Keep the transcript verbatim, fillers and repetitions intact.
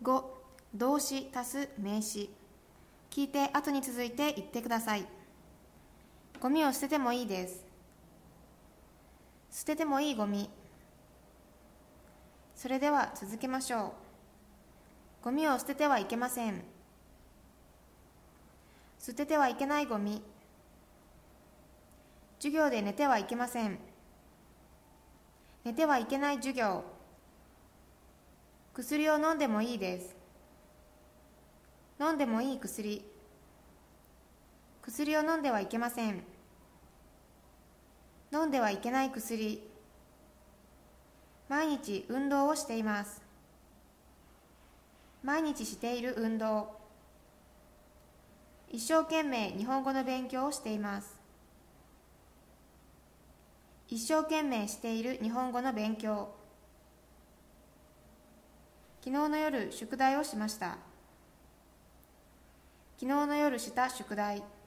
ご、動詞足す名詞。聞いて後に続いて言ってください。ゴミを捨ててもいいです。捨ててもいいゴミ。それでは続けましょう。ゴミを捨ててはいけません。捨ててはいけないゴミ。授業で寝てはいけません。寝てはいけない授業。薬を飲んでもいいです。飲んでもいい薬。薬を飲んではいけません。飲んではいけない薬。毎日運動をしています。毎日している運動。一生懸命日本語の勉強をしています。一生懸命している日本語の勉強。昨日の夜宿題をしました。昨日の夜した宿題。